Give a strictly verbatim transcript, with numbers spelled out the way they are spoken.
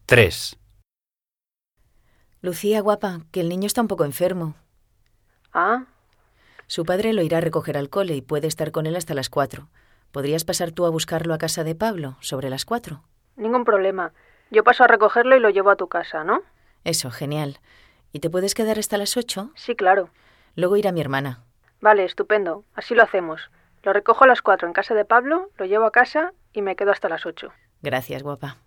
tres. Lucía, guapa, que el niño está un poco enfermo. Ah. Su padre lo irá a recoger al cole y puede estar con él hasta las cuatro. ¿Podrías pasar tú a buscarlo a casa de Pablo sobre las cuatro? Ningún problema. Yo paso a recogerlo y lo llevo a tu casa, ¿no? Eso, genial. ¿Y te puedes quedar hasta las ocho? Sí, claro. Luego irá mi hermana. Vale, estupendo. Así lo hacemos. Lo recojo a las cuatro en casa de Pablo, lo llevo a casa y me quedo hasta las ocho. Gracias, guapa.